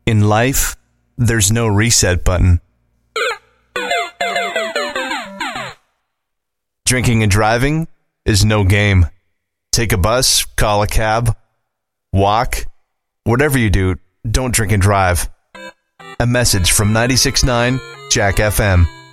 In life, there's no reset button. Drinking and driving is no game. Take a bus, call a cab, walk. Whatever you do, don't drink and drive. A message from 96.9 Jack FM.